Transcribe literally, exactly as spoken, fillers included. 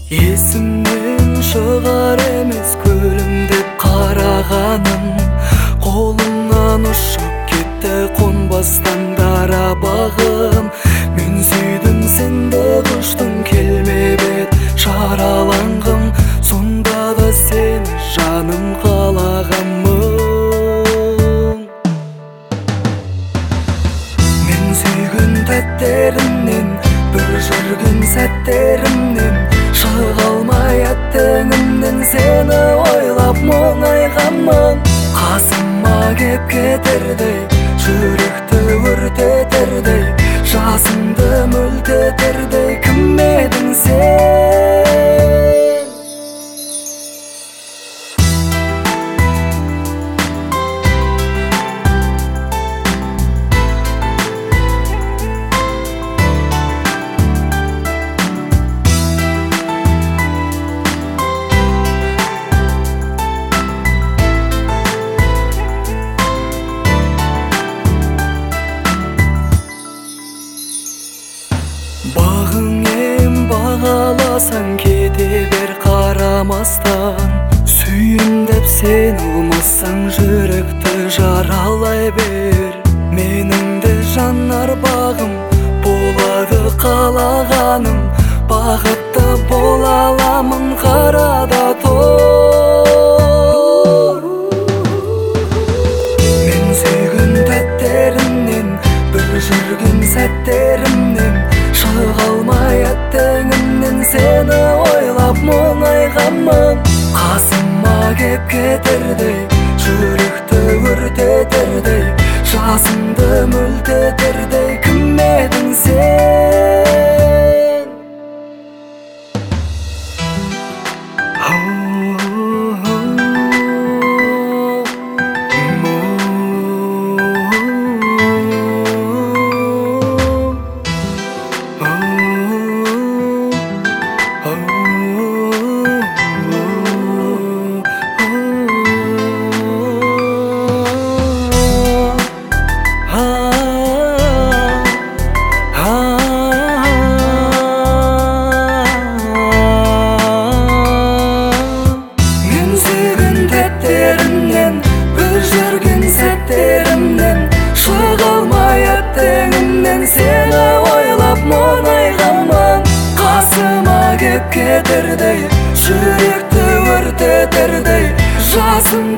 Есімнен шығар емес күлімдеп қарағаным, қолымнан ұшып кетті қонбастан дара бағым. Мен сүйдім, сен де құштың, келмеп ед жараланғым, сонда да сені жаным қалағанмын. Мен сүйген тәттерімнен, бір жүрген сәттерімнен, шыға алмай аттыңымнан сені ойлап мұңайғанмын. Қасыма кеп кетердей, жүректі өртетердей, жасымды мөлтетердей, кім едің сен? Бағың ем бағаласаң, кете бер қарамастан. Сүйем деп сен ұлмасаң, жүректі жаралай бер. Менің де жанар бағым болады қалағаным, бақытты бола аламын қарада тұр. Мен сүйген тәттерімнен, бір жүрген сәттерімнен, шыға алмай аттыңымнан сені ойлап мұңайғанмын. Қасыма кеп кетердей, жүректі өртетердей, жасымды мөлтетердей, кім едің сен? Сені ойлап мұңайғанмын. Қасыма кеп кетердей, жүректі өртетердей, жасым